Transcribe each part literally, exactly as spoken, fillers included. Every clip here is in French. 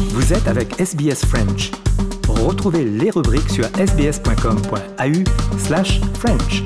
Vous êtes avec S B S French. Retrouvez les rubriques sur sbs.com.au slash French.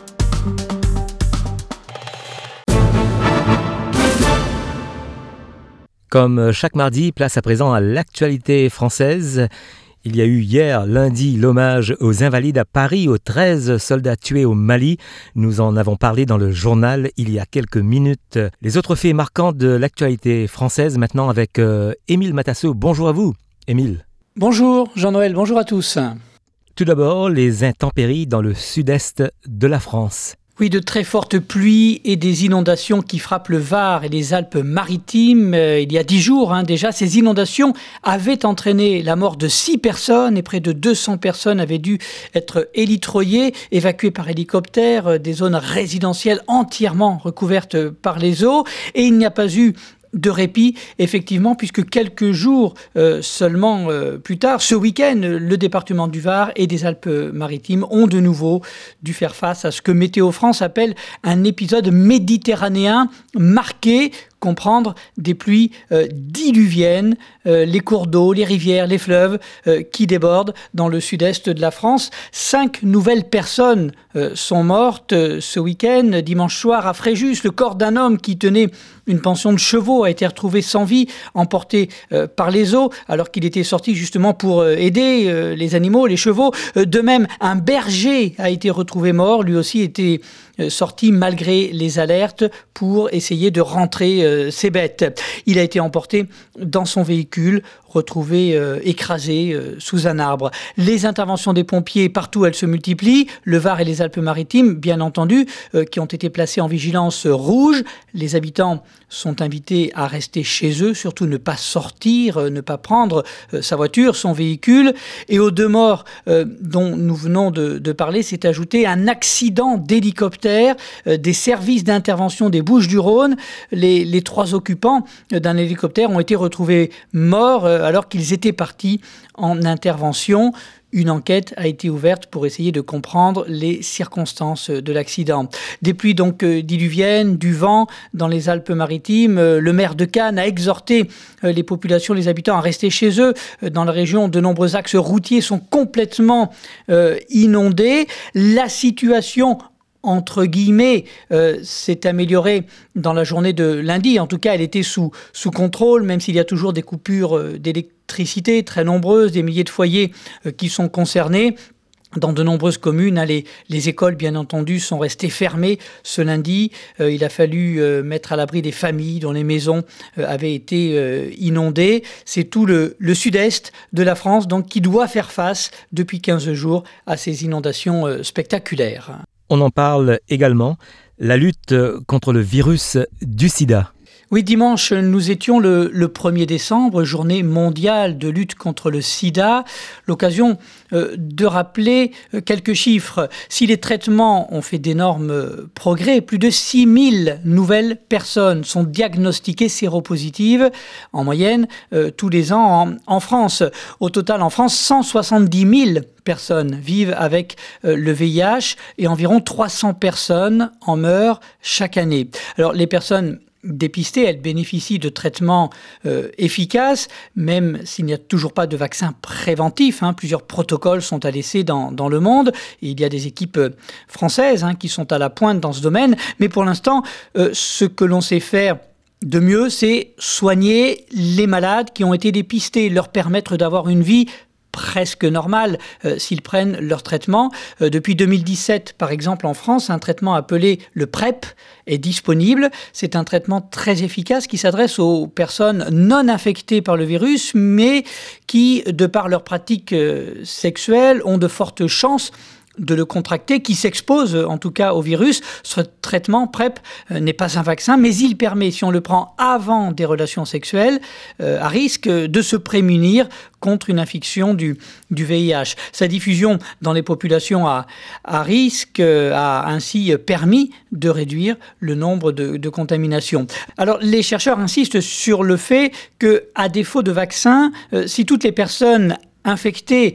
Comme chaque mardi, place à présent à l'actualité française. Il y a eu hier, lundi, l'hommage aux Invalides à Paris, aux treize soldats tués au Mali. Nous en avons parlé dans le journal il y a quelques minutes. Les autres faits marquants de l'actualité française maintenant avec euh, Émile Matasso. Bonjour à vous, Émile. Bonjour Jean-Noël, bonjour à tous. Tout d'abord, les intempéries dans le sud-est de la France. Oui, de très fortes pluies et des inondations qui frappent le Var et les Alpes-Maritimes. Euh, il y a dix jours hein, déjà, ces inondations avaient entraîné la mort de six personnes et près de deux cents personnes avaient dû être élitroyées, évacuées par hélicoptère, euh, des zones résidentielles entièrement recouvertes par les eaux. Et il n'y a pas eu de répit, effectivement, puisque quelques jours euh, seulement euh, plus tard, ce week-end, le département du Var et des Alpes-Maritimes ont de nouveau dû faire face à ce que Météo France appelle un épisode méditerranéen marqué, comprendre des pluies euh, diluviennes, euh, les cours d'eau, les rivières, les fleuves euh, qui débordent dans le sud-est de la France. Cinq nouvelles personnes euh, sont mortes euh, ce week-end, dimanche soir à Fréjus. Le corps d'un homme qui tenait une pension de chevaux a été retrouvé sans vie, emporté euh, par les eaux, alors qu'il était sorti justement pour euh, aider euh, les animaux, les chevaux. Euh, de même, un berger a été retrouvé mort, lui aussi était euh, sorti malgré les alertes pour essayer de rentrer euh, ses bêtes. Il a été emporté dans son véhicule, retrouvé euh, écrasé euh, sous un arbre. Les interventions des pompiers, partout elles se multiplient. Le Var et les Alpes-Maritimes, bien entendu, euh, qui ont été placés en vigilance rouge. Les habitants sont invités à rester chez eux, surtout ne pas sortir, euh, ne pas prendre euh, sa voiture, son véhicule. Et aux deux morts euh, dont nous venons de, de parler, s'est ajouté un accident d'hélicoptère euh, des services d'intervention des Bouches-du-Rhône. Les, les trois occupants euh, d'un hélicoptère ont été retrouvés morts euh, alors qu'ils étaient partis en intervention. Une enquête a été ouverte pour essayer de comprendre les circonstances de l'accident. Des pluies donc diluviennes, du vent dans les Alpes-Maritimes. Le maire de Cannes a exhorté les populations, les habitants à rester chez eux. Dans la région, de nombreux axes routiers sont complètement euh, inondés. La situation entre guillemets, euh, s'est améliorée dans la journée de lundi. En tout cas, elle était sous, sous contrôle, même s'il y a toujours des coupures euh, d'électricité très nombreuses, des milliers de foyers euh, qui sont concernés. Dans de nombreuses communes, hein, les, les écoles, bien entendu, sont restées fermées ce lundi. Euh, il a fallu euh, mettre à l'abri des familles dont les maisons euh, avaient été euh, inondées. C'est tout le, le sud-est de la France donc, qui doit faire face depuis quinze jours à ces inondations euh, spectaculaires. On en parle également, la lutte contre le virus du sida. Oui, dimanche, nous étions le, le premier décembre, journée mondiale de lutte contre le sida. L'occasion euh, de rappeler euh, quelques chiffres. Si les traitements ont fait d'énormes euh, progrès, plus de six mille nouvelles personnes sont diagnostiquées séropositives en moyenne euh, tous les ans en, en France. Au total, en France, cent soixante-dix mille personnes vivent avec euh, le V I H et environ trois cents personnes en meurent chaque année. Alors, les personnes dépistées, elles bénéficient de traitements euh, efficaces, même s'il n'y a toujours pas de vaccin préventif. Hein, plusieurs protocoles sont à l'essai dans, dans le monde. Et il y a des équipes françaises hein, qui sont à la pointe dans ce domaine. Mais pour l'instant, euh, ce que l'on sait faire de mieux, c'est soigner les malades qui ont été dépistés, leur permettre d'avoir une vie presque normal euh, s'ils prennent leur traitement. Euh, depuis deux mille dix-sept, par exemple, en France, un traitement appelé le PrEP est disponible. C'est un traitement très efficace qui s'adresse aux personnes non infectées par le virus, mais qui, de par leurs pratiques euh, sexuelles, ont de fortes chances de le contracter, qui s'expose en tout cas au virus. Ce traitement PrEP euh, n'est pas un vaccin, mais il permet, si on le prend avant des relations sexuelles, euh, à risque de se prémunir contre une infection du, du V I H. Sa diffusion dans les populations à, à risque euh, a ainsi permis de réduire le nombre de, de contaminations. Alors, les chercheurs insistent sur le fait qu'à défaut de vaccin, euh, si toutes les personnes infectées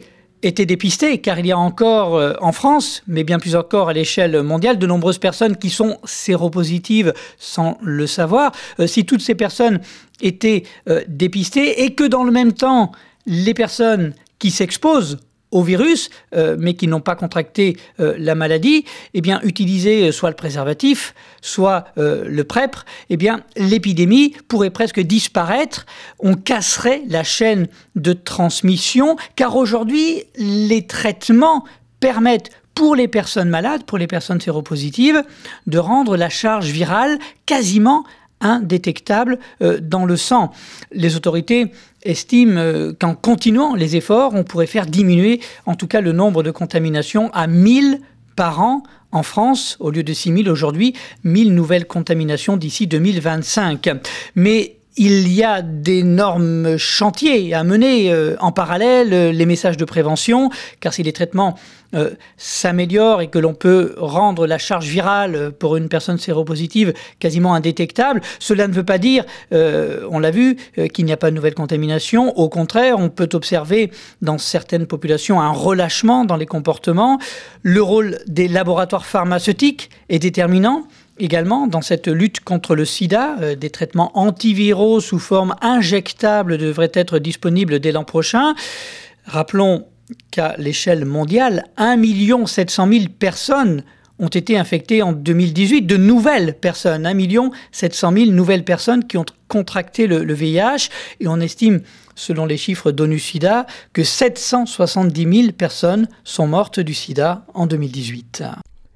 été dépistés, car il y a encore euh, en France, mais bien plus encore à l'échelle mondiale, de nombreuses personnes qui sont séropositives sans le savoir. Euh, si toutes ces personnes étaient euh, dépistées et que dans le même temps, les personnes qui s'exposent au virus, euh, mais qui n'ont pas contracté euh, la maladie, eh bien, utiliser soit le préservatif, soit euh, le PrEP, eh bien, l'épidémie pourrait presque disparaître. On casserait la chaîne de transmission, car aujourd'hui, les traitements permettent pour les personnes malades, pour les personnes séropositives, de rendre la charge virale quasiment indétectable euh, dans le sang. Les autorités estiment euh, qu'en continuant les efforts, on pourrait faire diminuer en tout cas le nombre de contaminations à mille par an en France, au lieu de six mille aujourd'hui, mille nouvelles contaminations d'ici deux mille vingt-cinq. Mais il y a d'énormes chantiers à mener euh, en parallèle, euh, les messages de prévention, car si les traitements euh, s'améliorent et que l'on peut rendre la charge virale pour une personne séropositive quasiment indétectable, cela ne veut pas dire, euh, on l'a vu, euh, qu'il n'y a pas de nouvelles contaminations. Au contraire, on peut observer dans certaines populations un relâchement dans les comportements. Le rôle des laboratoires pharmaceutiques est déterminant. Également, dans cette lutte contre le sida, euh, des traitements antiviraux sous forme injectable devraient être disponibles dès l'an prochain. Rappelons qu'à l'échelle mondiale, un million sept cent mille personnes ont été infectées en deux mille dix-huit, de nouvelles personnes, un million sept cent mille nouvelles personnes qui ont contracté le, le V I H, et on estime, selon les chiffres d'ONU-SIDA, que sept cent soixante-dix mille personnes sont mortes du sida en deux mille dix-huit.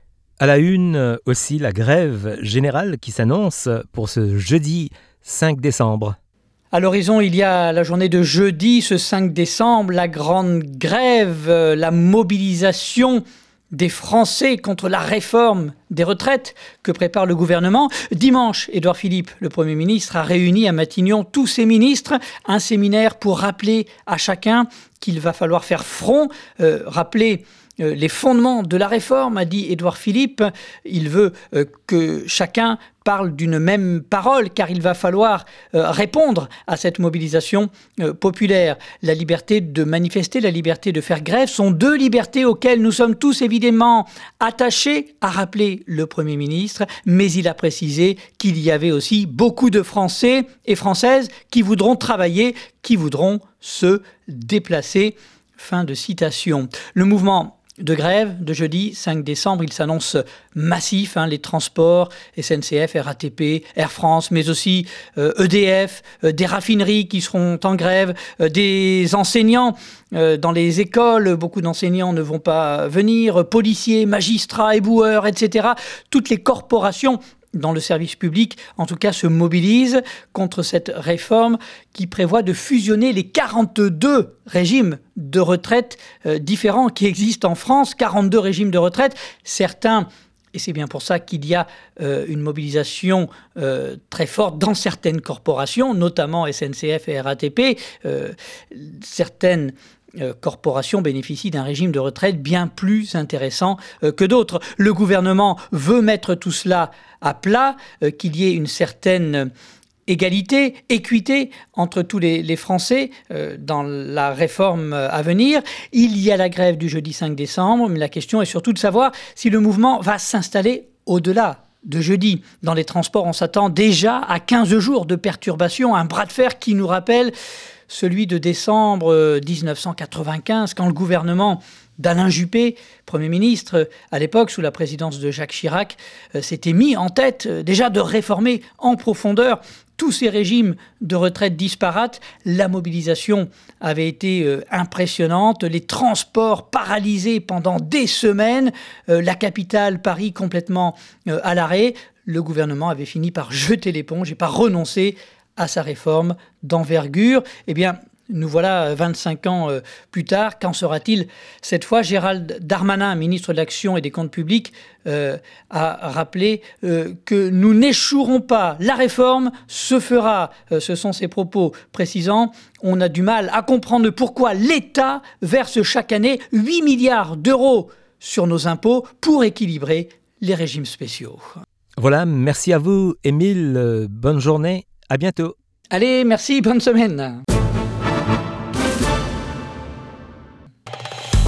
À la une aussi, la grève générale qui s'annonce pour ce jeudi cinq décembre. À l'horizon, il y a la journée de jeudi, ce cinq décembre, la grande grève, la mobilisation des Français contre la réforme des retraites que prépare le gouvernement. Dimanche, Édouard Philippe, le Premier ministre, a réuni à Matignon tous ses ministres, un séminaire pour rappeler à chacun qu'il va falloir faire front, euh, rappeler Euh, les fondements de la réforme, a dit Édouard Philippe. Il veut euh, que chacun parle d'une même parole, car il va falloir euh, répondre à cette mobilisation euh, populaire. La liberté de manifester, la liberté de faire grève sont deux libertés auxquelles nous sommes tous évidemment attachés, a rappelé le Premier ministre, mais il a précisé qu'il y avait aussi beaucoup de Français et Françaises qui voudront travailler, qui voudront se déplacer. Fin de citation. Le mouvement de grève de jeudi cinq décembre, il s'annonce massif, hein, les transports, S N C F, R A T P, Air France, mais aussi euh, E D F, euh, des raffineries qui seront en grève, euh, des enseignants euh, dans les écoles, beaucoup d'enseignants ne vont pas venir, policiers, magistrats, éboueurs, et cetera. Toutes les corporations dans le service public, en tout cas, se mobilisent contre cette réforme qui prévoit de fusionner les quarante-deux régimes de retraite euh, différents qui existent en France, quarante-deux régimes de retraite. Certains, et c'est bien pour ça qu'il y a euh, une mobilisation euh, très forte dans certaines corporations, notamment S N C F et R A T P, euh, certaines Euh, corporations bénéficient d'un régime de retraite bien plus intéressant euh, que d'autres. Le gouvernement veut mettre tout cela à plat, euh, qu'il y ait une certaine égalité, équité entre tous les, les Français euh, dans la réforme à venir. Il y a la grève du jeudi cinq décembre, mais la question est surtout de savoir si le mouvement va s'installer au-delà de jeudi. Dans les transports, on s'attend déjà à quinze jours de perturbations, un bras de fer qui nous rappelle celui de décembre dix-neuf cent quatre-vingt-quinze, quand le gouvernement d'Alain Juppé, Premier ministre à l'époque, sous la présidence de Jacques Chirac, euh, s'était mis en tête euh, déjà de réformer en profondeur tous ces régimes de retraite disparates. La mobilisation avait été euh, impressionnante, les transports paralysés pendant des semaines, euh, la capitale, Paris, complètement euh, à l'arrêt. Le gouvernement avait fini par jeter l'éponge et par renoncer à sa réforme d'envergure. Eh bien, nous voilà vingt-cinq ans euh, plus tard. Qu'en sera-t-il cette fois? Gérald Darmanin, ministre de l'Action et des Comptes publics, euh, a rappelé euh, que nous n'échouerons pas. La réforme se fera. Euh, ce sont ses propos précisant. On a du mal à comprendre pourquoi l'État verse chaque année huit milliards d'euros sur nos impôts pour équilibrer les régimes spéciaux. Voilà, merci à vous, Émile. Bonne journée. À bientôt. Allez, merci, bonne semaine.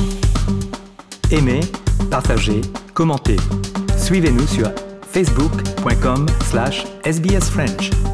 aimez, partagez, commentez. Suivez-nous sur facebook point com slash S B S French.